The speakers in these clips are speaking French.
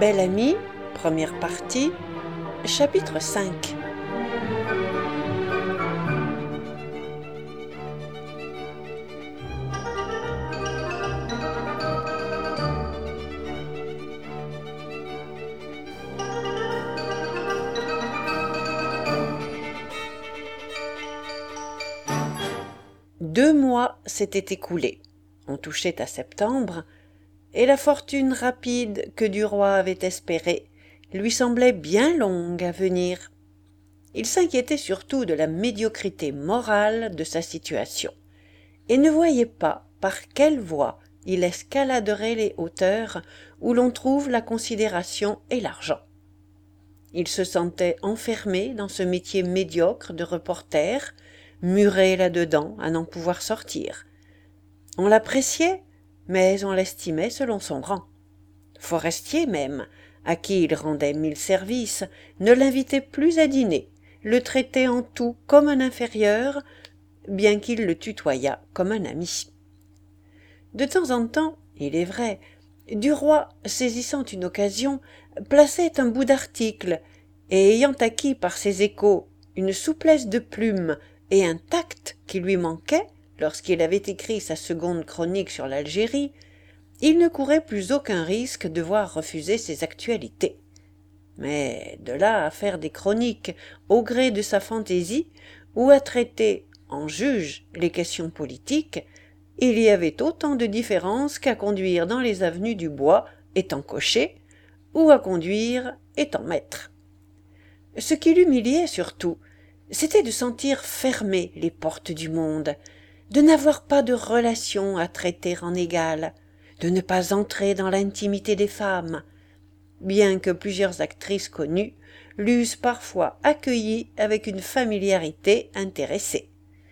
Belle amie, première partie, chapitre 5. Deux mois s'étaient écoulés. On touchait à septembre, et la fortune rapide que du roi avait espérée lui semblait bien longue à venir. Il s'inquiétait surtout de la médiocrité morale de sa situation, et ne voyait pas par quelle voie il escaladerait les hauteurs où l'on trouve la considération et l'argent. Il se sentait enfermé dans ce métier médiocre de reporter, muré là-dedans à n'en pouvoir sortir. On l'appréciait, mais on l'estimait selon son rang. Forestier même, à qui il rendait 1000 services, ne l'invitait plus à dîner, le traitait en tout comme un inférieur, bien qu'il le tutoyât comme un ami. De temps en temps, il est vrai, Duroy, saisissant une occasion, plaçait un bout d'article, et ayant acquis par ses échos une souplesse de plume et un tact qui lui manquait lorsqu'il avait écrit sa seconde chronique sur l'Algérie, il ne courait plus aucun risque de voir refuser ses actualités. Mais de là à faire des chroniques au gré de sa fantaisie ou à traiter en juge les questions politiques, il y avait autant de différence qu'à conduire dans les avenues du bois étant cocher ou à conduire étant maître. Ce qui l'humiliait surtout, c'était de sentir fermées les portes du monde, de n'avoir pas de relations à traiter en égal, de ne pas entrer dans l'intimité des femmes, bien que plusieurs actrices connues l'eussent parfois accueilli avec une familiarité intéressée.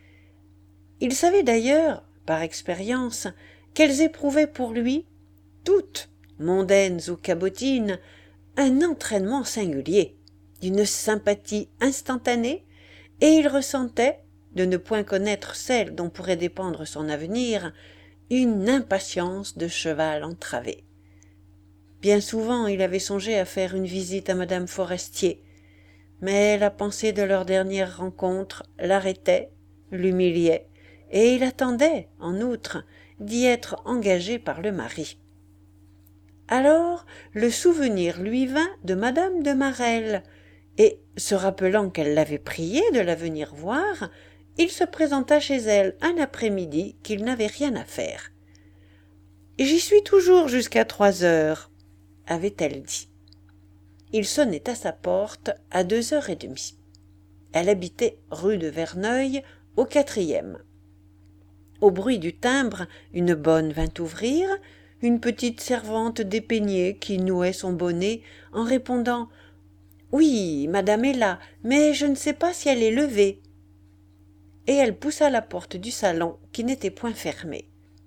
Il savait d'ailleurs, par expérience, qu'elles éprouvaient pour lui, toutes, mondaines ou cabotines, un entraînement singulier, d'une sympathie instantanée, et il ressentait, de ne point connaître celle dont pourrait dépendre son avenir, une impatience de cheval entravé. Bien souvent il avait songé à faire une visite à madame Forestier, mais la pensée de leur dernière rencontre l'arrêtait, l'humiliait, et il attendait, en outre, d'y être engagé par le mari. Alors le souvenir lui vint de madame de Marelle, et, se rappelant qu'elle l'avait prié de la venir voir, il se présenta chez elle un après-midi qu'il n'avait rien à faire. « J'y suis toujours jusqu'à 3 heures, » avait-elle dit. Il sonnait à sa porte à 2h30. Elle habitait rue de Verneuil, au 4e. Au bruit du timbre, une bonne vint ouvrir, une petite servante dépeignée qui nouait son bonnet en répondant « Oui, madame est là, mais je ne sais pas si elle est levée. » Et elle poussa la porte du salon qui n'était point fermée.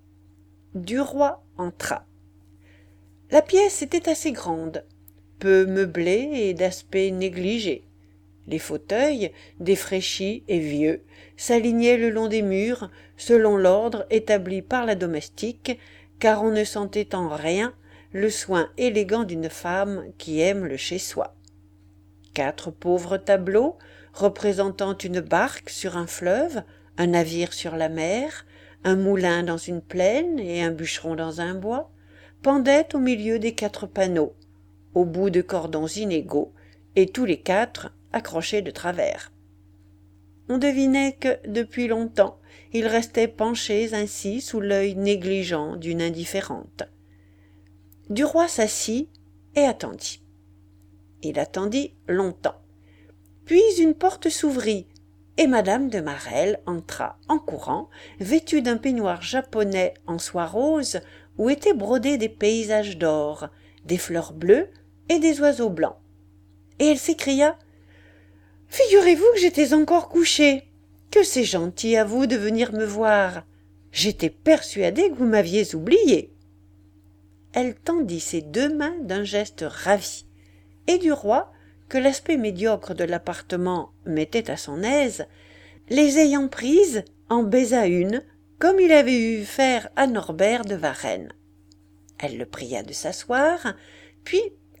Duroy entra. La pièce était assez grande, peu meublée et d'aspect négligé. Les fauteuils, défraîchis et vieux, s'alignaient le long des murs, selon l'ordre établi par la domestique, car on ne sentait en rien le soin élégant d'une femme qui aime le chez-soi. 4 pauvres tableaux, représentant une barque sur un fleuve, un navire sur la mer, un moulin dans une plaine et un bûcheron dans un bois, pendaient au milieu des 4 panneaux, au bout de cordons inégaux, et tous les 4 accrochés de travers. On devinait que, depuis longtemps, ils restaient penchés ainsi sous l'œil négligent d'une indifférente. Duroy s'assit et attendit. Il attendit longtemps. Puis une porte s'ouvrit, et madame de Marelle entra en courant, vêtue d'un peignoir japonais en soie rose, où étaient brodés des paysages d'or, des fleurs bleues et des oiseaux blancs. Et elle s'écria « Figurez-vous que j'étais encore couchée. Que c'est gentil à vous de venir me voir. J'étais persuadée que vous m'aviez oubliée. » Elle tendit ses 2 mains d'un geste ravi, et Duroy, que l'aspect médiocre de l'appartement mettait à son aise, les ayant prises, en baisa une, comme il avait eu faire à Norbert de Varenne. Elle le pria de s'asseoir, puis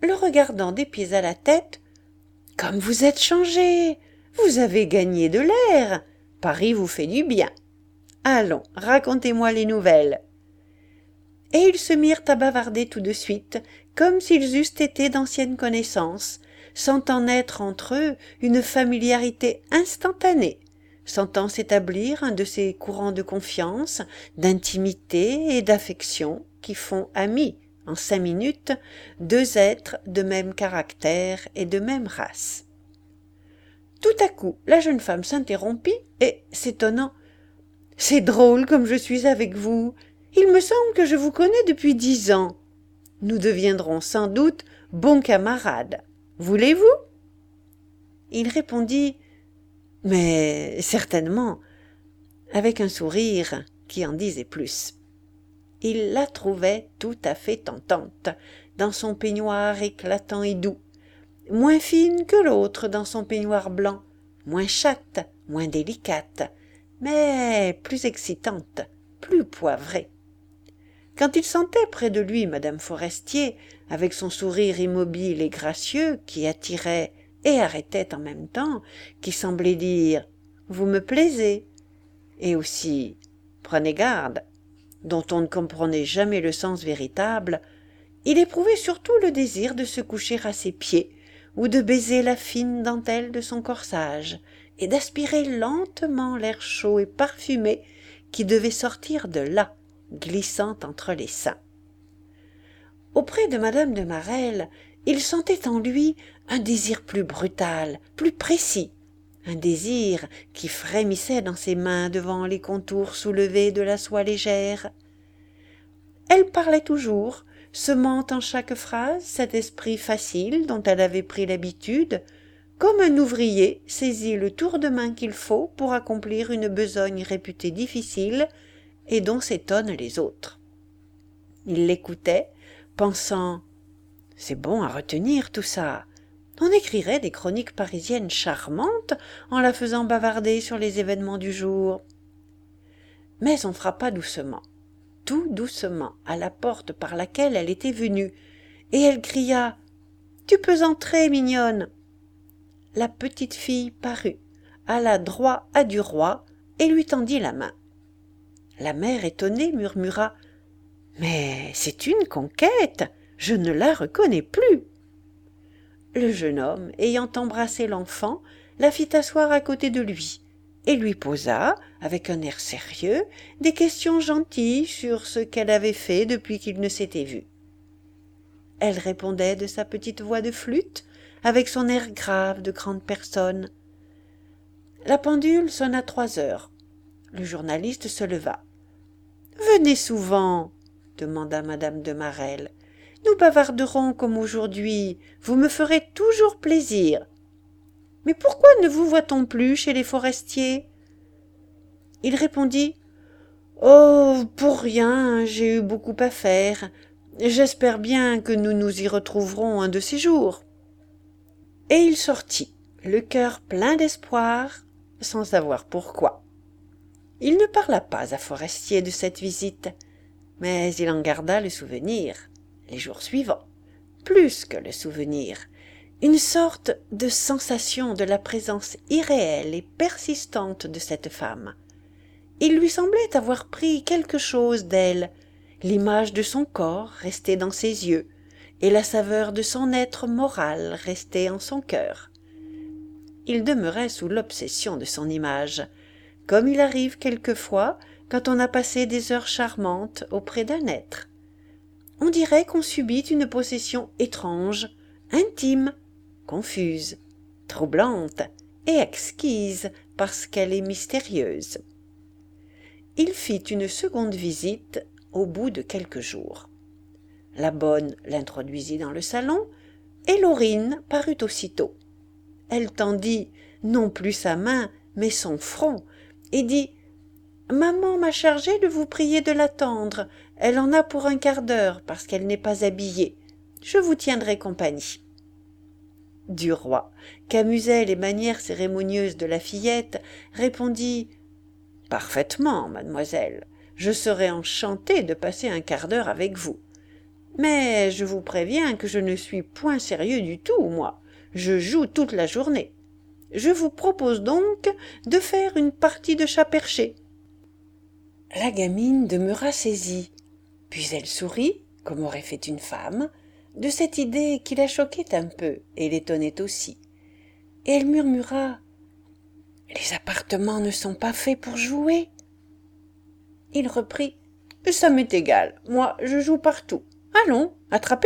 le regardant des pieds à la tête. « Comme vous êtes changé! Vous avez gagné de l'air! Paris vous fait du bien! Allons, racontez-moi les nouvelles! » Et ils se mirent à bavarder tout de suite, comme s'ils eussent été d'anciennes connaissances, sentant naître entre eux une familiarité instantanée, sentant s'établir un de ces courants de confiance, d'intimité et d'affection qui font amis, en 5 minutes, 2 êtres de même caractère et de même race. Tout à coup, la jeune femme s'interrompit et, s'étonnant, « C'est drôle comme je suis avec vous. Il me semble que je vous connais depuis 10 ans. Nous deviendrons sans doute bons camarades. Voulez-vous » Il répondit « Mais certainement », avec un sourire qui en disait plus. Il la trouvait tout à fait tentante, dans son peignoir éclatant et doux, moins fine que l'autre dans son peignoir blanc, moins chatte, moins délicate, mais plus excitante, plus poivrée. Quand il sentait près de lui madame Forestier, avec son sourire immobile et gracieux qui attirait et arrêtait en même temps, qui semblait dire « Vous me plaisez » et aussi « Prenez garde », dont on ne comprenait jamais le sens véritable, il éprouvait surtout le désir de se coucher à ses pieds ou de baiser la fine dentelle de son corsage et d'aspirer lentement l'air chaud et parfumé qui devait sortir de là, glissant entre les seins. Auprès de madame de Marelle, il sentait en lui un désir plus brutal, plus précis, un désir qui frémissait dans ses mains devant les contours soulevés de la soie légère. Elle parlait toujours, semant en chaque phrase cet esprit facile dont elle avait pris l'habitude, comme un ouvrier saisit le tour de main qu'il faut pour accomplir une besogne réputée difficile et dont s'étonnent les autres. Il l'écoutait, pensant « C'est bon à retenir tout ça. On écrirait des chroniques parisiennes charmantes en la faisant bavarder sur les événements du jour. » Mais on frappa doucement, tout doucement, à la porte par laquelle elle était venue, et elle cria « Tu peux entrer, mignonne !» La petite fille parut, alla droit à du roi et lui tendit la main. La mère étonnée murmura « Mais c'est une conquête, je ne la reconnais plus !» Le jeune homme, ayant embrassé l'enfant, la fit asseoir à côté de lui et lui posa, avec un air sérieux, des questions gentilles sur ce qu'elle avait fait depuis qu'ils ne s'étaient vus. Elle répondait de sa petite voix de flûte, avec son air grave de grande personne. La pendule sonna 3 heures. Le journaliste se leva. « Venez souvent, » demanda madame de Marelle. « Nous bavarderons comme aujourd'hui, vous me ferez toujours plaisir. Mais pourquoi ne vous voit-on plus chez les Forestiers ?» Il répondit « Oh, pour rien, j'ai eu beaucoup à faire. J'espère bien que nous nous y retrouverons un de ces jours. » Et il sortit, le cœur plein d'espoir, sans savoir pourquoi. Il ne parla pas à Forestier de cette visite, mais il en garda le souvenir, les jours suivants, plus que le souvenir, une sorte de sensation de la présence irréelle et persistante de cette femme. Il lui semblait avoir pris quelque chose d'elle, l'image de son corps restée dans ses yeux, et la saveur de son être moral restée en son cœur. Il demeurait sous l'obsession de son image, comme il arrive quelquefois quand on a passé des heures charmantes auprès d'un être. On dirait qu'on subit une possession étrange, intime, confuse, troublante et exquise parce qu'elle est mystérieuse. Il fit une seconde visite au bout de quelques jours. La bonne l'introduisit dans le salon et Laurine parut aussitôt. Elle tendit non plus sa main mais son front et dit « Maman m'a chargée de vous prier de l'attendre. Elle en a pour un quart d'heure parce qu'elle n'est pas habillée. Je vous tiendrai compagnie. » Du roi, qu'amusaient les manières cérémonieuses de la fillette, répondit « Parfaitement, mademoiselle. Je serais enchanté de passer un quart d'heure avec vous. Mais je vous préviens que je ne suis point sérieux du tout, moi. Je joue toute la journée. Je vous propose donc de faire une partie de chat perché. » La gamine demeura saisie, puis elle sourit, comme aurait fait une femme, de cette idée qui la choquait un peu et l'étonnait aussi. Et elle murmura: « Les appartements ne sont pas faits pour jouer. » Il reprit: « Ça m'est égal, moi je joue partout. Allons, attrapez-moi. »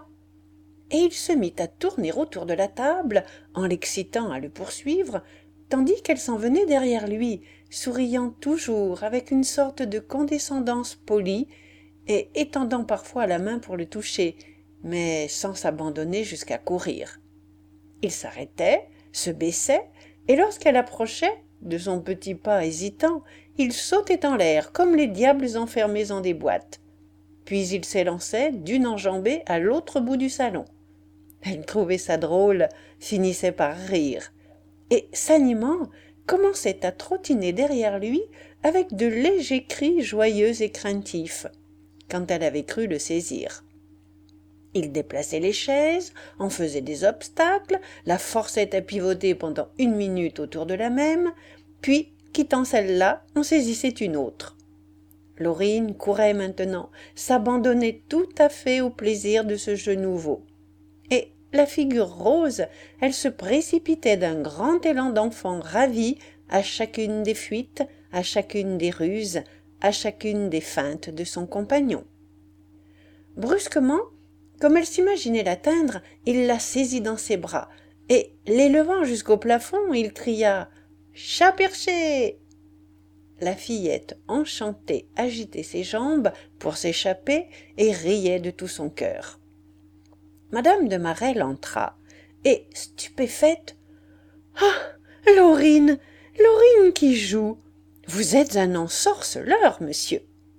Et il se mit à tourner autour de la table, en l'excitant à le poursuivre, tandis qu'elle s'en venait derrière lui, souriant toujours avec une sorte de condescendance polie, et étendant parfois la main pour le toucher, mais sans s'abandonner jusqu'à courir. Il s'arrêtait, se baissait, et lorsqu'elle approchait, de son petit pas hésitant, il sautait en l'air comme les diables enfermés en des boîtes. Puis il s'élançait d'une enjambée à l'autre bout du salon. Elle trouvait ça drôle, finissait par rire, et, s'animant, commençait à trottiner derrière lui avec de légers cris joyeux et craintifs, quand elle avait cru le saisir. Il déplaçait les chaises, en faisait des obstacles, la forçait à pivoter pendant 1 minute autour de la même, puis, quittant celle-là, en saisissait une autre. Laurine courait maintenant, s'abandonnait tout à fait au plaisir de ce jeu nouveau. Et, la figure rose, elle se précipitait d'un grand élan d'enfant ravi à chacune des fuites, à chacune des ruses, à chacune des feintes de son compagnon. Brusquement, comme elle s'imaginait l'atteindre, il la saisit dans ses bras, et, l'élevant jusqu'au plafond, il cria « Chat perché !» La fillette, enchantée, agitait ses jambes pour s'échapper et riait de tout son cœur. Madame de Marelle entra, et, stupéfaite, « Ah, Laurine, Laurine qui joue! Vous êtes un ensorceleur, monsieur !»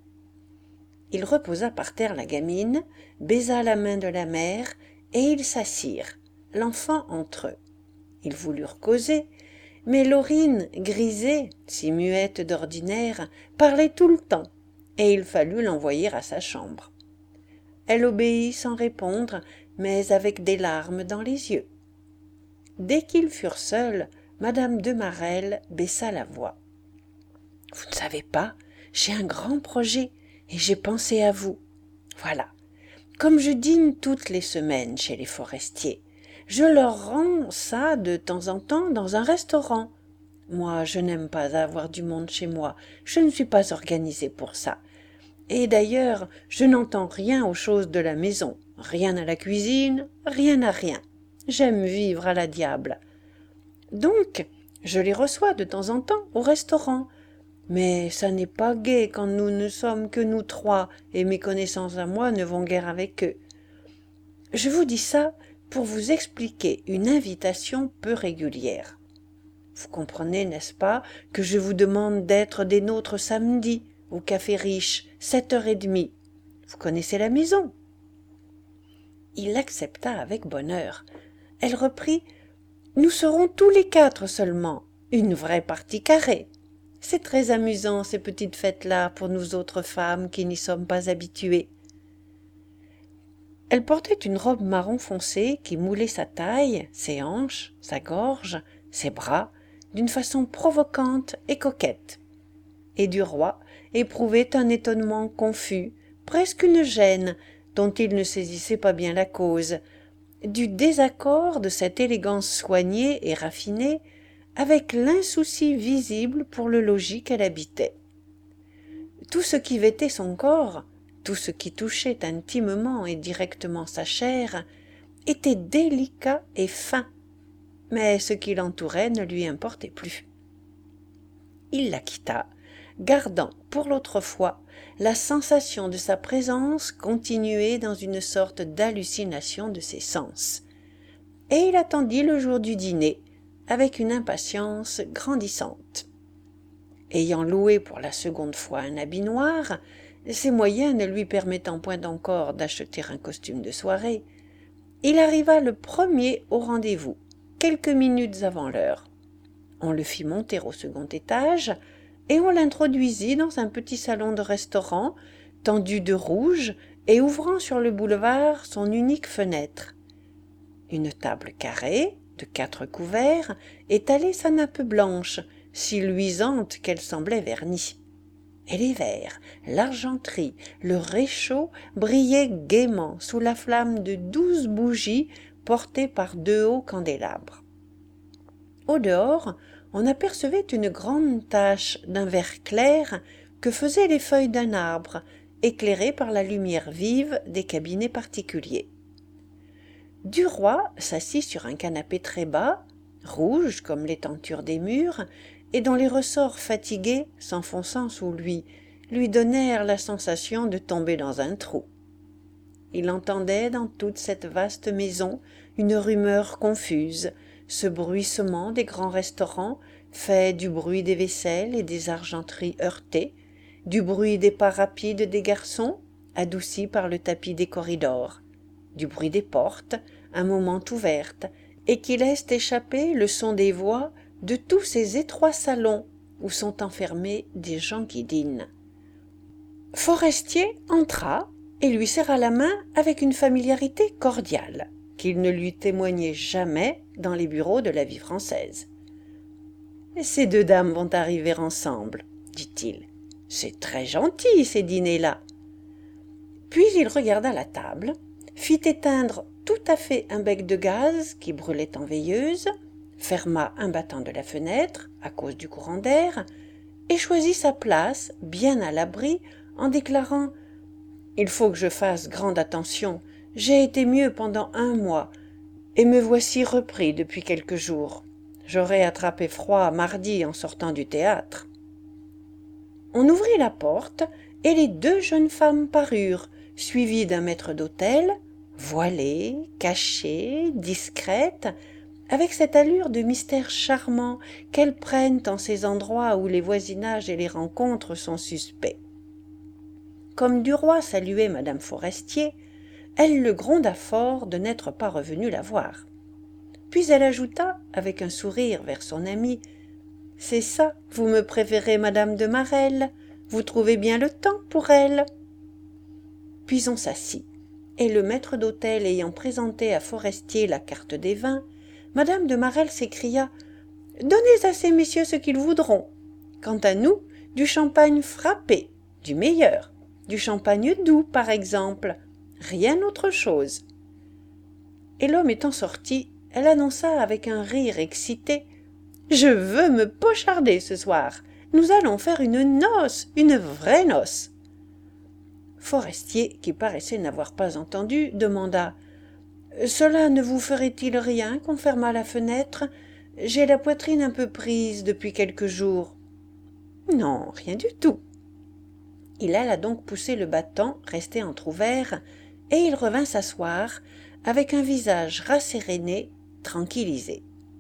Il reposa par terre la gamine, baisa la main de la mère, et ils s'assirent, l'enfant entre eux. Ils voulurent causer, mais Laurine, grisée, si muette d'ordinaire, parlait tout le temps, et il fallut l'envoyer à sa chambre. Elle obéit sans répondre, mais avec des larmes dans les yeux. Dès qu'ils furent seuls, madame de Marelle baissa la voix. « Vous ne savez pas, j'ai un grand projet, et j'ai pensé à vous. Voilà, comme je dîne toutes les semaines chez les forestiers, je leur rends ça de temps en temps dans un restaurant. Moi, je n'aime pas avoir du monde chez moi, je ne suis pas organisée pour ça. Et d'ailleurs, je n'entends rien aux choses de la maison, rien à la cuisine, rien à rien. J'aime vivre à la diable. Donc, je les reçois de temps en temps au restaurant. Mais ça n'est pas gai quand nous ne sommes que nous trois, et mes connaissances à moi ne vont guère avec eux. Je vous dis ça pour vous expliquer une invitation peu régulière. Vous comprenez, n'est-ce pas, que je vous demande d'être des nôtres samedi, au Café Riche, 7h30. Vous connaissez la maison. » Il l'accepta avec bonheur. Elle reprit: « Nous serons tous les 4 seulement, une vraie partie carrée. C'est très amusant, ces petites fêtes-là, pour nous autres femmes qui n'y sommes pas habituées. » Elle portait une robe marron foncé qui moulait sa taille, ses hanches, sa gorge, ses bras, d'une façon provocante et coquette. Et Duroy éprouvait un étonnement confus, presque une gêne, dont il ne saisissait pas bien la cause, du désaccord de cette élégance soignée et raffinée avec l'insouci visible pour le logis qu'elle habitait. Tout ce qui vêtait son corps, tout ce qui touchait intimement et directement sa chair, était délicat et fin, mais ce qui l'entourait ne lui importait plus. Il la quitta, gardant pour l'autre fois la sensation de sa présence continuée dans une sorte d'hallucination de ses sens, et il attendit le jour du dîner avec une impatience grandissante. Ayant loué pour la seconde fois un habit noir, ses moyens ne lui permettant point encore d'acheter un costume de soirée, il arriva le premier au rendez-vous, quelques minutes avant l'heure. On le fit monter au second étage, et on l'introduisit dans un petit salon de restaurant, tendu de rouge et ouvrant sur le boulevard son unique fenêtre. Une table carrée, de 4 couverts, étalait sa nappe blanche, si luisante qu'elle semblait vernie. Et les verres, l'argenterie, le réchaud brillaient gaiement sous la flamme de 12 bougies portées par 2 hauts candélabres. Au dehors, on apercevait une grande tache d'un vert clair que faisaient les feuilles d'un arbre, éclairées par la lumière vive des cabinets particuliers. Duroy s'assit sur un canapé très bas, rouge comme les tentures des murs, et dont les ressorts fatigués, s'enfonçant sous lui donnèrent la sensation de tomber dans un trou. Il entendait dans toute cette vaste maison une rumeur confuse, ce bruissement des grands restaurants fait du bruit des vaisselles et des argenteries heurtées, du bruit des pas rapides des garçons, adouci par le tapis des corridors, du bruit des portes, un moment ouvertes, et qui laissent échapper le son des voix de tous ces étroits salons où sont enfermés des gens qui dînent. Forestier entra et lui serra la main avec une familiarité cordiale qu'il ne lui témoignait jamais dans les bureaux de la vie française. « Ces 2 dames vont arriver ensemble, dit-il. C'est très gentil, ces dîners-là. » Puis il regarda la table, fit éteindre tout à fait un bec de gaz qui brûlait en veilleuse, ferma un battant de la fenêtre à cause du courant d'air, et choisit sa place bien à l'abri en déclarant « Il faut que je fasse grande attention, j'ai été mieux pendant 1 mois, et me voici repris depuis quelques jours. J'aurais attrapé froid mardi en sortant du théâtre. » On ouvrit la porte, et les 2 jeunes femmes parurent, suivies d'un maître d'hôtel, voilée, cachée, discrète, avec cette allure de mystère charmant qu'elles prennent en ces endroits où les voisinages et les rencontres sont suspects. Comme Duroy saluait madame Forestier, elle le gronda fort de n'être pas revenu la voir. Puis elle ajouta, avec un sourire vers son amie, « C'est ça, vous me préférez madame de Marelle, vous trouvez bien le temps pour elle. » Puis on s'assit, et le maître d'hôtel ayant présenté à Forestier la carte des vins, madame de Marelle s'écria « Donnez à ces messieurs ce qu'ils voudront. Quant à nous, du champagne frappé, du meilleur, du champagne doux, par exemple, rien autre chose. » Et l'homme étant sorti, elle annonça avec un rire excité « Je veux me pocharder ce soir. Nous allons faire une noce, une vraie noce. » Forestier, qui paraissait n'avoir pas entendu, demanda « Cela ne vous ferait-il rien qu'on fermât la fenêtre? J'ai la poitrine un peu prise depuis quelques jours. » « Non, rien du tout. » Il alla donc pousser le battant resté entr'ouvert, et il revint s'asseoir, avec un visage rasséréné, tranquillisé.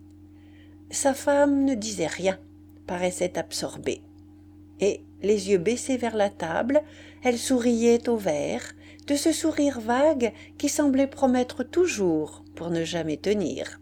Sa femme ne disait rien, paraissait absorbée, et, les yeux baissés vers la table, elle souriait au verre, de ce sourire vague qui semblait promettre toujours pour ne jamais tenir.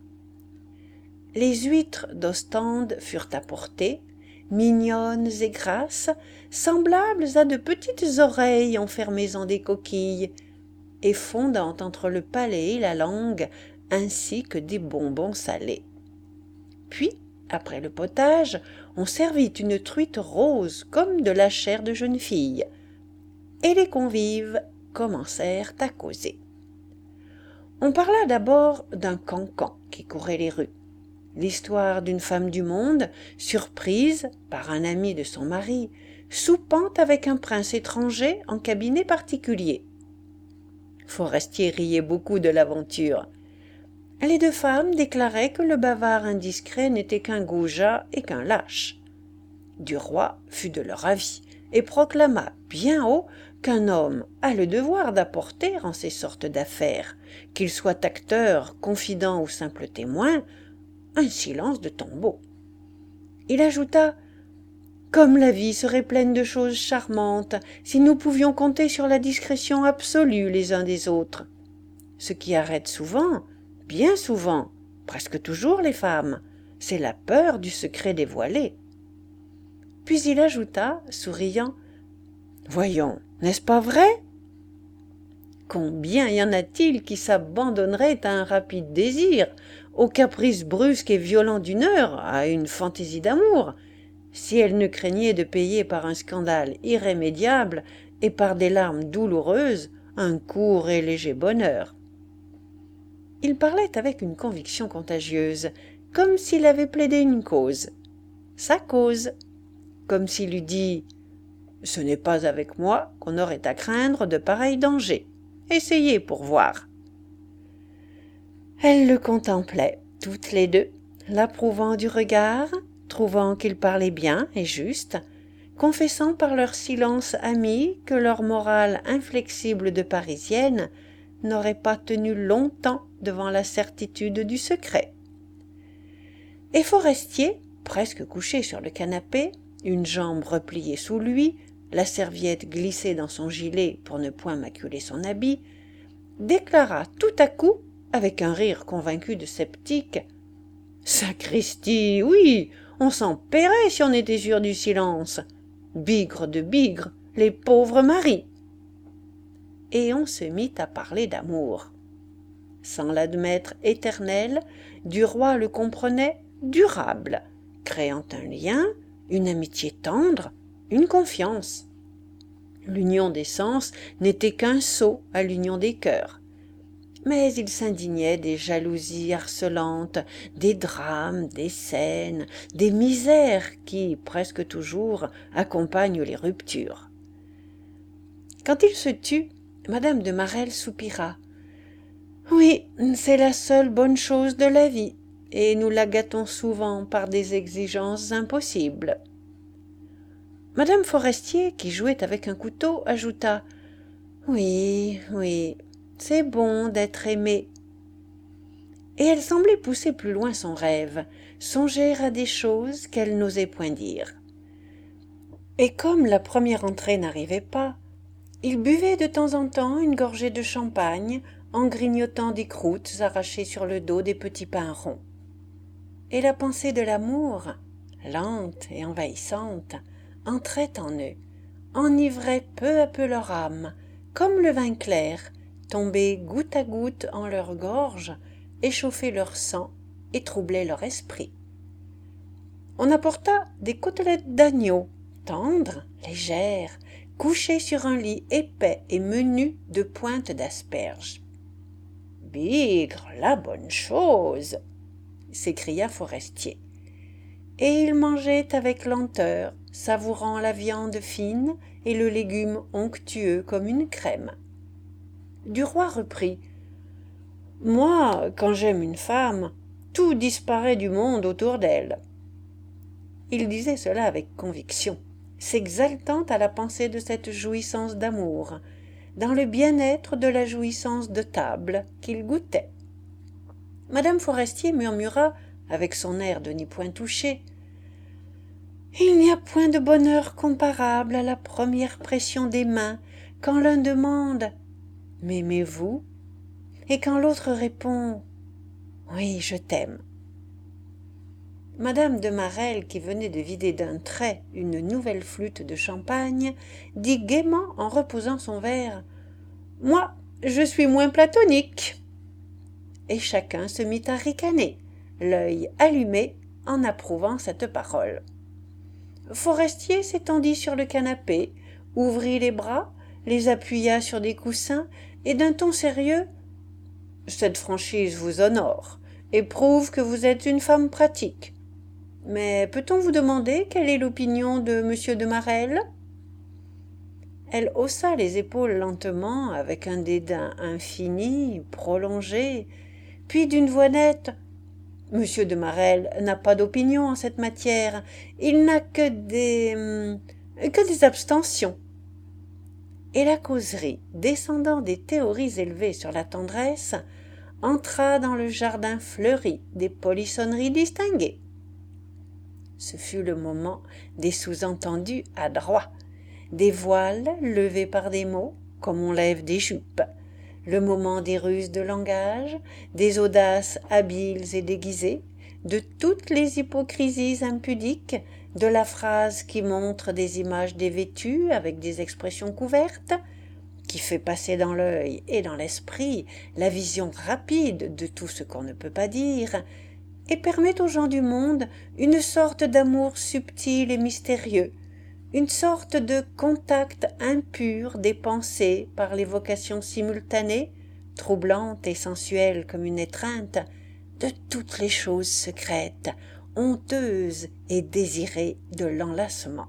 Les huîtres d'Ostende furent apportées, mignonnes et grasses, semblables à de petites oreilles enfermées en des coquilles, et fondant entre le palais et la langue, ainsi que des bonbons salés. Puis, après le potage, on servit une truite rose comme de la chair de jeune fille, et les convives commencèrent à causer. On parla d'abord d'un cancan qui courait les rues, l'histoire d'une femme du monde, surprise par un ami de son mari, soupant avec un prince étranger en cabinet particulier. Forestier riait beaucoup de l'aventure. Les 2 femmes déclaraient que le bavard indiscret n'était qu'un goujat et qu'un lâche. Duroy fut de leur avis et proclama bien haut qu'un homme a le devoir d'apporter en ces sortes d'affaires, qu'il soit acteur, confident ou simple témoin, un silence de tombeau. Il ajouta « Comme la vie serait pleine de choses charmantes si nous pouvions compter sur la discrétion absolue les uns des autres. Ce qui arrête souvent, bien souvent, presque toujours les femmes, c'est la peur du secret dévoilé. » Puis il ajouta, souriant « Voyons, n'est-ce pas vrai ?» Combien y en a-t-il qui s'abandonneraient à un rapide désir, au caprice brusque et violent d'une heure, à une fantaisie d'amour, si elles ne craignaient de payer par un scandale irrémédiable et par des larmes douloureuses un court et léger bonheur. Il parlait avec une conviction contagieuse, comme s'il avait plaidé une cause. Sa cause, comme s'il eût dit « Ce n'est pas avec moi qu'on aurait à craindre de pareils dangers. Essayez pour voir. » Elles le contemplaient, toutes les deux, l'approuvant du regard, trouvant qu'il parlait bien et juste, confessant par leur silence ami que leur morale inflexible de Parisienne n'aurait pas tenu longtemps devant la certitude du secret. Et Forestier, presque couché sur le canapé, une jambe repliée sous lui, la serviette glissée dans son gilet pour ne point maculer son habit, déclara tout à coup, avec un rire convaincu de sceptique, « Sacristi, oui, on s'en paierait si on était sûr du silence. Bigre de bigre, les pauvres maris. » Et on se mit à parler d'amour. Sans l'admettre éternel, Duroy le comprenait durable, créant un lien, une amitié tendre, une confiance. L'union des sens n'était qu'un sceau à l'union des cœurs. Mais il s'indignait des jalousies harcelantes, des drames, des scènes, des misères qui, presque toujours, accompagnent les ruptures. Quand il se tut, madame de Marelle soupira. « Oui, c'est la seule bonne chose de la vie, et nous la gâtons souvent par des exigences impossibles. » Madame Forestier, qui jouait avec un couteau, ajouta « Oui, oui, c'est bon d'être aimée. » Et elle semblait pousser plus loin son rêve, songer à des choses qu'elle n'osait point dire. Et comme la première entrée n'arrivait pas, il buvait de temps en temps une gorgée de champagne en grignotant des croûtes arrachées sur le dos des petits pains ronds. Et la pensée de l'amour, lente et envahissante, entrait en eux, enivrait peu à peu leur âme, comme le vin clair, tombait goutte à goutte en leur gorge, échauffait leur sang et troublait leur esprit. On apporta des côtelettes d'agneau, tendres, légères, couchées sur un lit épais et menu de pointes d'asperges. « Bigre, la bonne chose !» s'écria Forestier. Et il mangeait avec lenteur, savourant la viande fine et le légume onctueux comme une crème. Duroy reprit. « Moi, quand j'aime une femme, tout disparaît du monde autour d'elle. » Il disait cela avec conviction, s'exaltant à la pensée de cette jouissance d'amour, dans le bien-être de la jouissance de table qu'il goûtait. Madame Forestier murmura, avec son air de n'y point toucher, « Il n'y a point de bonheur comparable à la première pression des mains, quand l'un demande « M'aimez-vous » et quand l'autre répond « Oui, je t'aime ». Madame de Marelle, qui venait de vider d'un trait une nouvelle flûte de champagne, dit gaiement en reposant son verre « Moi, je suis moins platonique ». Et chacun se mit à ricaner, l'œil allumé en approuvant cette parole. Forestier s'étendit sur le canapé, ouvrit les bras, les appuya sur des coussins et d'un ton sérieux « Cette franchise vous honore et prouve que vous êtes une femme pratique. Mais peut-on vous demander quelle est l'opinion de M. de Marelle ?» Elle haussa les épaules lentement, avec un dédain infini, prolongé, puis d'une voix nette « Monsieur de Marelle n'a pas d'opinion en cette matière, il n'a que des abstentions. » Et la causerie, descendant des théories élevées sur la tendresse, entra dans le jardin fleuri des polissonneries distinguées. Ce fut le moment des sous-entendus adroits, des voiles levés par des mots, comme on lève des jupes, le moment des ruses de langage, des audaces habiles et déguisées, de toutes les hypocrisies impudiques, de la phrase qui montre des images dévêtues avec des expressions couvertes, qui fait passer dans l'œil et dans l'esprit la vision rapide de tout ce qu'on ne peut pas dire, et permet aux gens du monde une sorte d'amour subtil et mystérieux, une sorte de contact impur des pensées par l'évocation simultanée, troublante et sensuelle comme une étreinte, de toutes les choses secrètes, honteuses et désirées de l'enlacement.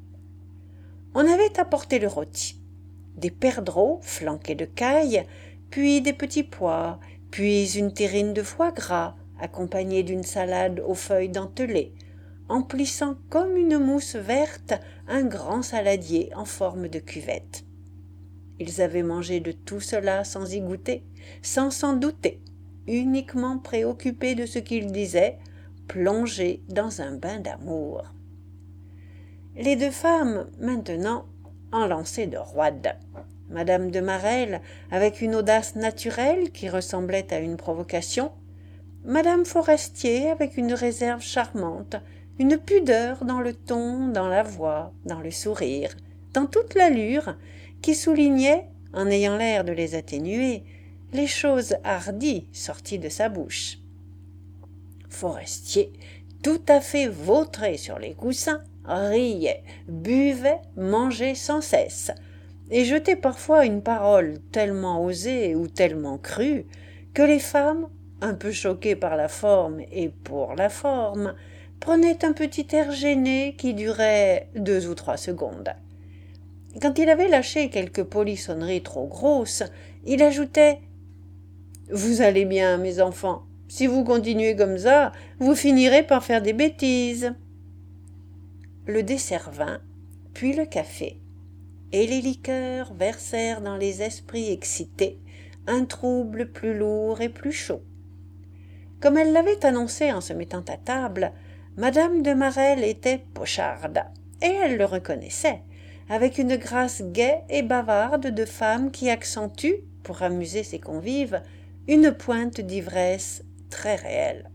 On avait apporté le rôti, des perdreaux flanqués de cailles, puis des petits pois, puis une terrine de foie gras, accompagnée d'une salade aux feuilles dentelées, emplissant comme une mousse verte un grand saladier en forme de cuvette. Ils avaient mangé de tout cela sans y goûter, sans s'en douter, uniquement préoccupés de ce qu'ils disaient, plongés dans un bain d'amour. Les deux femmes, maintenant, en lançaient de roide. Madame de Marelle, avec une audace naturelle qui ressemblait à une provocation, Madame Forestier, avec une réserve charmante, une pudeur dans le ton, dans la voix, dans le sourire, dans toute l'allure, qui soulignait, en ayant l'air de les atténuer, les choses hardies sorties de sa bouche. Forestier, tout à fait vautré sur les coussins, riait, buvait, mangeait sans cesse, et jetait parfois une parole tellement osée ou tellement crue que les femmes, un peu choquées par la forme et pour la forme, prenaient un petit air gêné qui durait 2 ou 3 secondes. Quand il avait lâché quelques polissonneries trop grosses, il ajoutait « Vous allez bien, mes enfants. Si vous continuez comme ça, vous finirez par faire des bêtises. » Le dessert vint, puis le café, et les liqueurs versèrent dans les esprits excités un trouble plus lourd et plus chaud. Comme elle l'avait annoncé en se mettant à table, Madame de Marelle était pocharde, et elle le reconnaissait, avec une grâce gaie et bavarde de femme qui accentue, pour amuser ses convives, une pointe d'ivresse très réelle.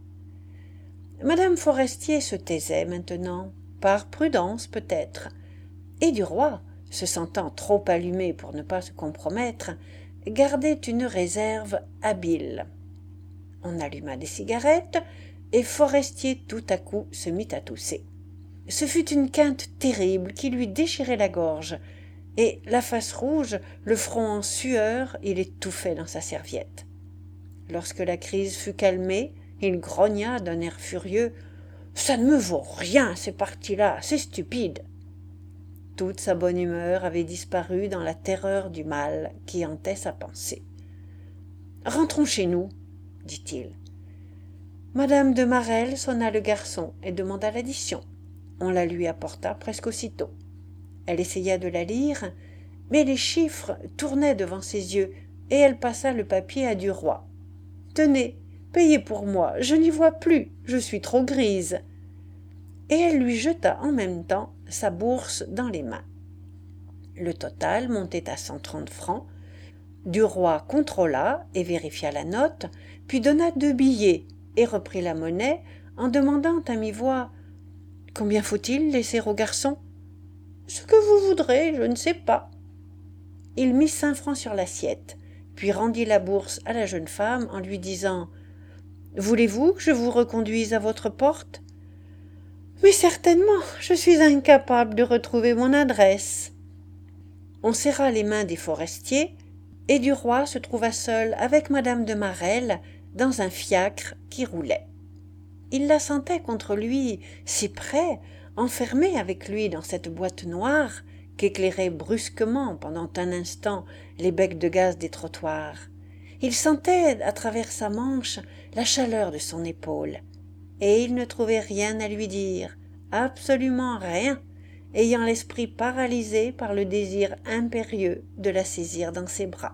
Madame Forestier se taisait maintenant, par prudence peut-être, et du roi, se sentant trop allumé pour ne pas se compromettre, gardait une réserve habile. On alluma des cigarettes, et Forestier tout à coup se mit à tousser. Ce fut une quinte terrible qui lui déchirait la gorge, et, la face rouge, le front en sueur, il étouffait dans sa serviette. Lorsque la crise fut calmée, il grogna d'un air furieux « Ça ne me vaut rien, ces partis-là, c'est stupide !» Toute sa bonne humeur avait disparu dans la terreur du mal qui hantait sa pensée. « Rentrons chez nous, » dit-il. Madame de Marelle sonna le garçon et demanda l'addition. On la lui apporta presque aussitôt. Elle essaya de la lire, mais les chiffres tournaient devant ses yeux et elle passa le papier à du roi. « Tenez, payez pour moi, je n'y vois plus, je suis trop grise. » Et elle lui jeta en même temps sa bourse dans les mains. Le total montait à 130 francs. Du roi contrôla et vérifia la note, puis donna 2 billets et reprit la monnaie en demandant à mi-voix « Combien faut-il laisser au garçon ?»« Ce que vous voudrez, je ne sais pas. » Il mit 5 francs sur l'assiette, puis rendit la bourse à la jeune femme en lui disant « Voulez-vous que je vous reconduise à votre porte ?»« Mais certainement, je suis incapable de retrouver mon adresse. » On serra les mains des Forestiers, et du roi se trouva seul avec Madame de Marelle dans un fiacre qui roulait. Il la sentait contre lui, si près, enfermée avec lui dans cette boîte noire qu'éclairaient brusquement pendant un instant les becs de gaz des trottoirs. Il sentait à travers sa manche la chaleur de son épaule, et il ne trouvait rien à lui dire, absolument rien, ayant l'esprit paralysé par le désir impérieux de la saisir dans ses bras.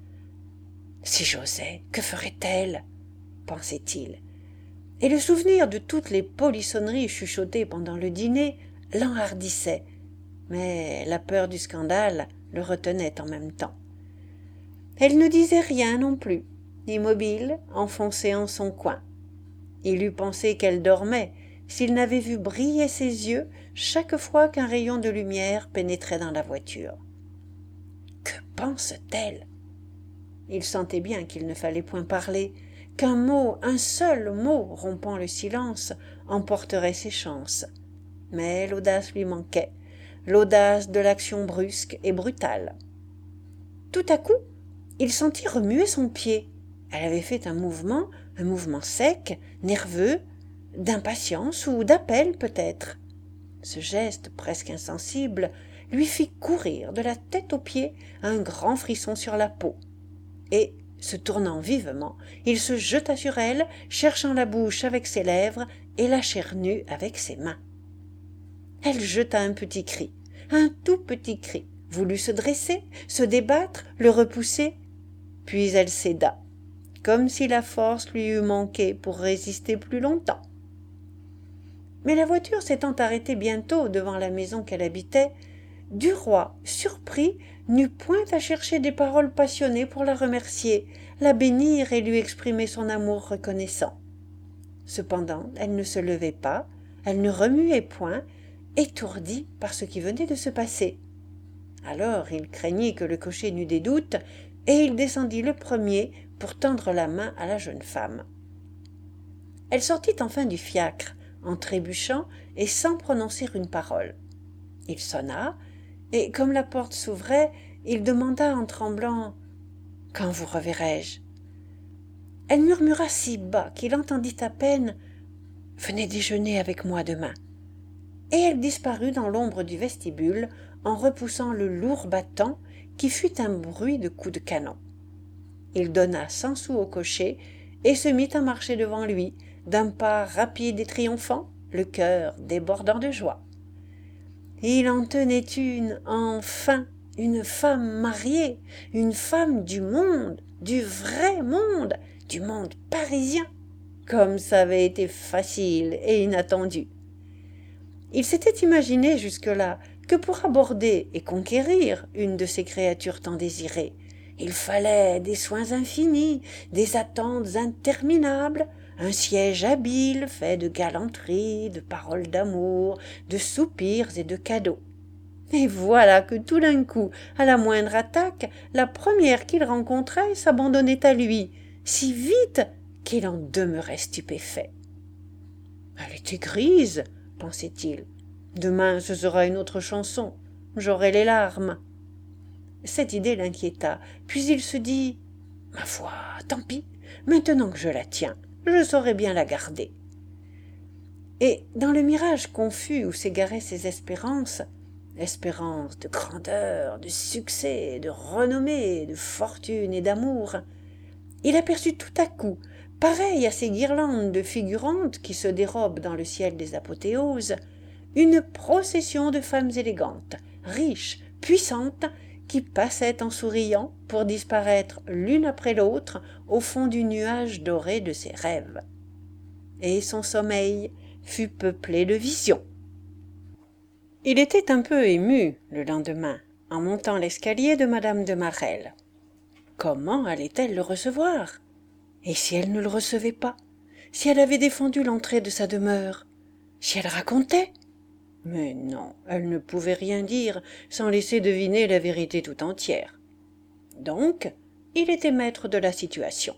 « Si j'osais, que ferait-elle » pensait-il. Et le souvenir de toutes les polissonneries chuchotées pendant le dîner l'enhardissait, mais la peur du scandale le retenait en même temps. Elle ne disait rien non plus, immobile, enfoncée en son coin. Il eût pensé qu'elle dormait s'il n'avait vu briller ses yeux chaque fois qu'un rayon de lumière pénétrait dans la voiture. Que pense-t-elle? Il sentait bien qu'il ne fallait point parler, qu'un mot, un seul mot, rompant le silence, emporterait ses chances. Mais l'audace lui manquait, l'audace de l'action brusque et brutale. Tout à coup, il sentit remuer son pied. Elle avait fait un mouvement sec, nerveux, d'impatience ou d'appel peut-être. Ce geste presque insensible lui fit courir de la tête aux pieds un grand frisson sur la peau. Et, se tournant vivement, il se jeta sur elle, cherchant la bouche avec ses lèvres et la chair nue avec ses mains. Elle jeta un petit cri, un tout petit cri, voulut se dresser, se débattre, le repousser, puis elle céda, comme si la force lui eût manqué pour résister plus longtemps. Mais la voiture s'étant arrêtée bientôt devant la maison qu'elle habitait, Duroy, surpris, n'eut point à chercher des paroles passionnées pour la remercier, la bénir et lui exprimer son amour reconnaissant. Cependant, elle ne se levait pas, elle ne remuait point, étourdie par ce qui venait de se passer. Alors il craignit que le cocher n'eût des doutes, et il descendit le premier pour tendre la main à la jeune femme. Elle sortit enfin du fiacre, en trébuchant et sans prononcer une parole. Il sonna, et comme la porte s'ouvrait, il demanda en tremblant « Quand vous reverrai-je » Elle murmura si bas qu'il entendit à peine « Venez déjeuner avec moi demain » et elle disparut dans l'ombre du vestibule en repoussant le lourd battant qui fut un bruit de coups de canon. Il donna 100 sous au cocher et se mit à marcher devant lui, d'un pas rapide et triomphant, le cœur débordant de joie. Il en tenait une, enfin, une femme mariée, une femme du monde, du vrai monde, du monde parisien, comme ça avait été facile et inattendu. Il s'était imaginé jusque-là que pour aborder et conquérir une de ces créatures tant désirées, il fallait des soins infinis, des attentes interminables, un siège habile fait de galanteries, de paroles d'amour, de soupirs et de cadeaux. Et voilà que tout d'un coup, à la moindre attaque, la première qu'il rencontrait s'abandonnait à lui, si vite qu'il en demeurait stupéfait. Elle était grise, pensait-il. Demain, ce sera une autre chanson. J'aurai les larmes. Cette idée l'inquiéta. Puis il se dit « Ma foi, tant pis. Maintenant que je la tiens, je saurai bien la garder. » Et dans le mirage confus où s'égaraient ses espérances de grandeur, de succès, de renommée, de fortune et d'amour, il aperçut tout à coup, pareil à ces guirlandes de figurantes qui se dérobent dans le ciel des apothéoses, une procession de femmes élégantes, riches, puissantes, qui passaient en souriant pour disparaître l'une après l'autre au fond du nuage doré de ses rêves. Et son sommeil fut peuplé de visions. Il était un peu ému le lendemain, en montant l'escalier de madame de Marelle. Comment allait-elle le recevoir? Et si elle ne le recevait pas? Si elle avait défendu l'entrée de sa demeure? Si elle racontait? Mais non, elle ne pouvait rien dire sans laisser deviner la vérité tout entière. Donc, il était maître de la situation.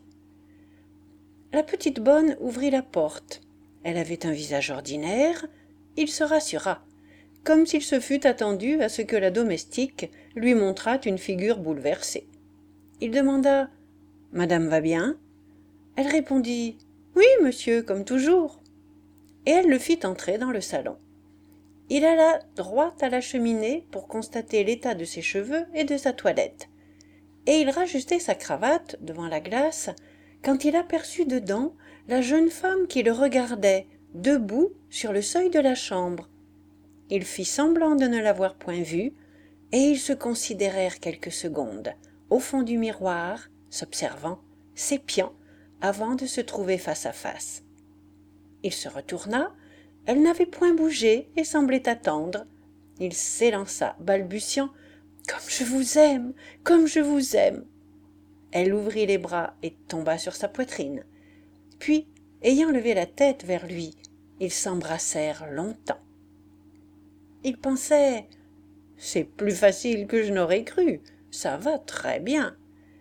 La petite bonne ouvrit la porte. Elle avait un visage ordinaire, il se rassura, comme s'il se fût attendu à ce que la domestique lui montrât une figure bouleversée. Il demanda « Madame va bien ?» Elle répondit « Oui, monsieur, comme toujours. » Et elle le fit entrer dans le salon. Il alla droit à la cheminée pour constater l'état de ses cheveux et de sa toilette. Et il rajustait sa cravate devant la glace quand il aperçut dedans la jeune femme qui le regardait, debout sur le seuil de la chambre. Il fit semblant de ne l'avoir point vue, et ils se considérèrent quelques secondes, au fond du miroir, s'observant, s'épiant, avant de se trouver face à face. Il se retourna, elle n'avait point bougé et semblait attendre. Il s'élança, balbutiant « Comme je vous aime, comme je vous aime !» Elle ouvrit les bras et tomba sur sa poitrine. Puis, ayant levé la tête vers lui, ils s'embrassèrent longtemps. Il pensait « C'est plus facile que je n'aurais cru. ça va très bien. »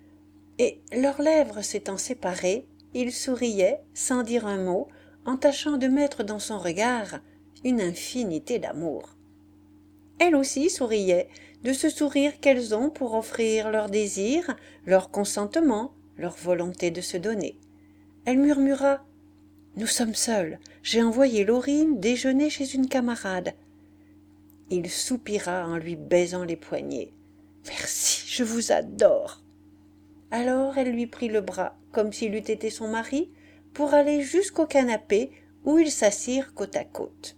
Et leurs lèvres s'étant séparées, il souriait, sans dire un mot, en tâchant de mettre dans son regard une infinité d'amour. Elle aussi souriait, de ce sourire qu'elles ont pour offrir leur désir, leur consentement, leur volonté de se donner. Elle murmura: « Nous sommes seuls, j'ai envoyé Laurine déjeuner chez une camarade. » Il soupira en lui baisant les poignets. « Merci, je vous adore. » Alors elle lui prit le bras, comme s'il eût été son mari, pour aller jusqu'au canapé où ils s'assirent côte à côte.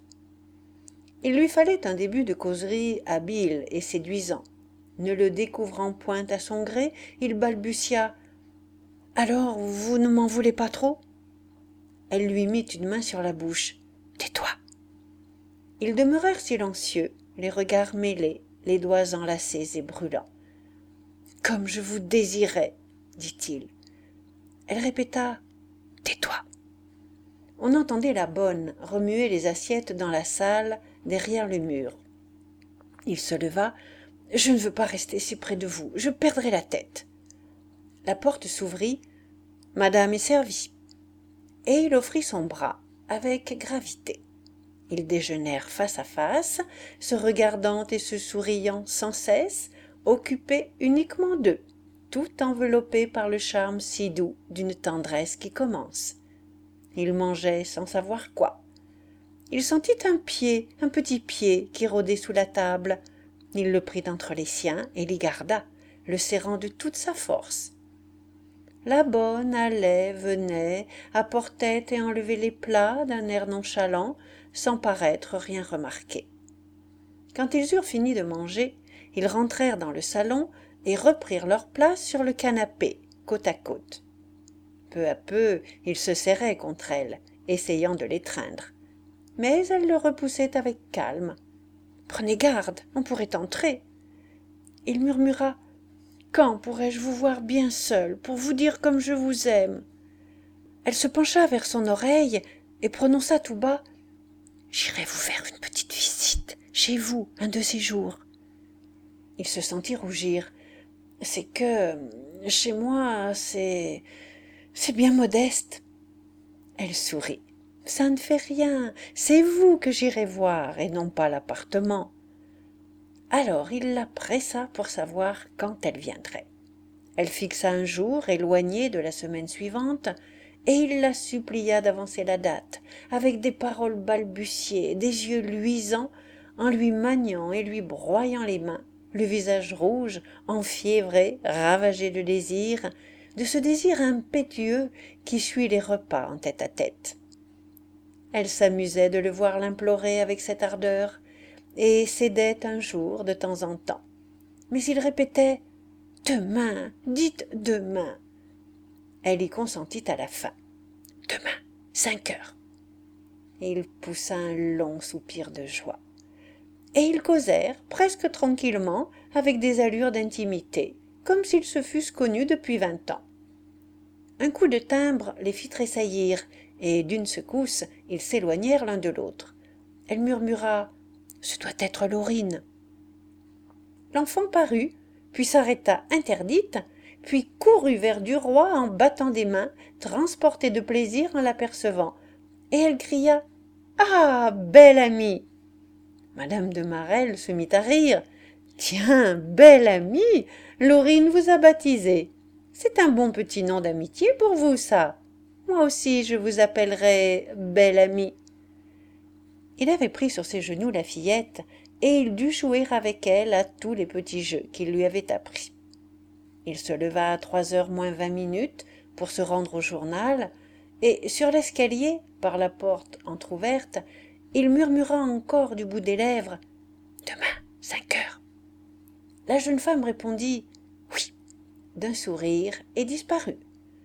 Il lui fallait un début de causerie habile et séduisant. Ne le découvrant point à son gré, il balbutia: « Alors, vous ne m'en voulez pas trop ?» Elle lui mit une main sur la bouche. « Tais-toi !» Ils demeurèrent silencieux, les regards mêlés, les doigts enlacés et brûlants. « Comme je vous désirais !» dit-il. Elle répéta: « Tais-toi !» On entendait la bonne remuer les assiettes dans la salle, derrière le mur. Il se leva. « Je ne veux pas rester si près de vous, je perdrai la tête. » La porte s'ouvrit. « Madame est servie. » Et il offrit son bras, avec gravité. Ils déjeunèrent face à face, se regardant et se souriant sans cesse, occupés uniquement d'eux, tout enveloppés par le charme si doux d'une tendresse qui commence. Il mangeait sans savoir quoi. Il sentit un pied, un petit pied, qui rôdait sous la table. Il le prit entre les siens et l'y garda, le serrant de toute sa force. La bonne allait, venait, apportait et enlevait les plats d'un air nonchalant, sans paraître rien remarquer. Quand ils eurent fini de manger, ils rentrèrent dans le salon et reprirent leur place sur le canapé, côte à côte. Peu à peu, il se serrait contre elle, essayant de l'étreindre. Mais elle le repoussait avec calme. « Prenez garde, on pourrait entrer. » Il murmura: « Quand pourrais-je vous voir bien seul pour vous dire comme je vous aime ?» Elle se pencha vers son oreille et prononça tout bas: « J'irai vous faire une petite visite, chez vous, un de ces jours. » Il se sentit rougir. « C'est que, chez moi, c'est bien modeste. » Elle sourit. « Ça ne fait rien, c'est vous que j'irai voir et non pas l'appartement. » Alors il la pressa pour savoir quand elle viendrait. Elle fixa un jour éloigné de la semaine suivante, et il la supplia d'avancer la date, avec des paroles balbutiées, des yeux luisants, en lui maniant et lui broyant les mains, le visage rouge, enfiévré, ravagé de ce désir impétueux qui suit les repas en tête-à-tête. Elle s'amusait de le voir l'implorer avec cette ardeur, et cédait un jour de temps en temps. Mais il répétait: « Demain, dites demain. » Elle y consentit à la fin. « Demain, 5 heures. » Et il poussa un long soupir de joie. Et ils causèrent, presque tranquillement, avec des allures d'intimité, comme s'ils se fussent connus depuis 20 ans. Un coup de timbre les fit tressaillir, et d'une secousse, ils s'éloignèrent l'un de l'autre. Elle murmura: « Ce doit être Laurine. » L'enfant parut, puis s'arrêta interdite, puis courut vers du roi en battant des mains, transportée de plaisir en l'apercevant, et elle cria: « Ah, belle amie !» Madame de Marelle se mit à rire. « Tiens, belle amie, Laurine vous a baptisé. C'est un bon petit nom d'amitié pour vous, ça. Moi aussi, je vous appellerai belle amie. » Il avait pris sur ses genoux la fillette, et il dut jouer avec elle à tous les petits jeux qu'il lui avait appris. Il se leva à 3h moins 20 pour se rendre au journal, et sur l'escalier, par la porte entr'ouverte, il murmura encore du bout des lèvres: « Demain, 5 heures. » La jeune femme répondit « Oui » d'un sourire et disparut.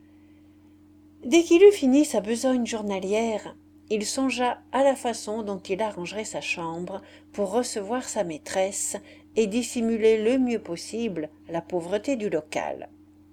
Dès qu'il eut fini sa besogne journalière, il songea à la façon dont il arrangerait sa chambre pour recevoir sa maîtresse et dissimuler le mieux possible la pauvreté du local.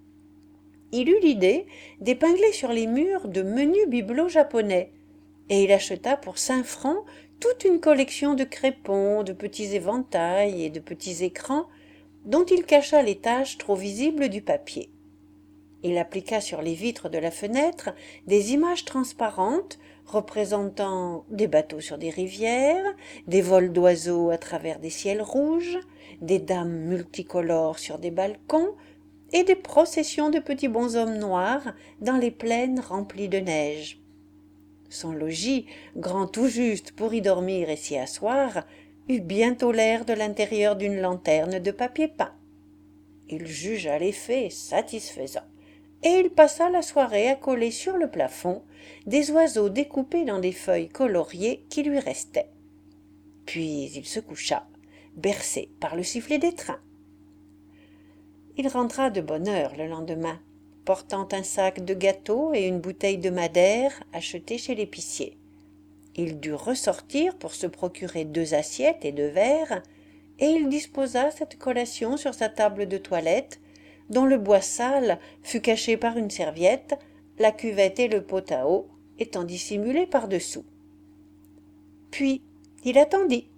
Il eut l'idée d'épingler sur les murs de menus bibelots japonais, et il acheta pour 5 francs toute une collection de crépons, de petits éventails et de petits écrans, dont il cacha les taches trop visibles du papier. Il appliqua sur les vitres de la fenêtre des images transparentes représentant des bateaux sur des rivières, des vols d'oiseaux à travers des ciels rouges, des dames multicolores sur des balcons et des processions de petits bonshommes noirs dans les plaines remplies de neige. Son logis, grand tout juste pour y dormir et s'y asseoir, eut bientôt l'air de l'intérieur d'une lanterne de papier peint. Il jugea l'effet satisfaisant, et il passa la soirée à coller sur le plafond des oiseaux découpés dans des feuilles coloriées qui lui restaient. Puis il se coucha, bercé par le sifflet des trains. Il rentra de bonne heure le lendemain, portant un sac de gâteaux et une bouteille de madère achetée chez l'épicier. Il dut ressortir pour se procurer 2 assiettes et 2 verres, et il disposa cette collation sur sa table de toilette, dont le bois sale fut caché par une serviette, la cuvette et le pot à eau étant dissimulés par-dessous. Puis il attendit,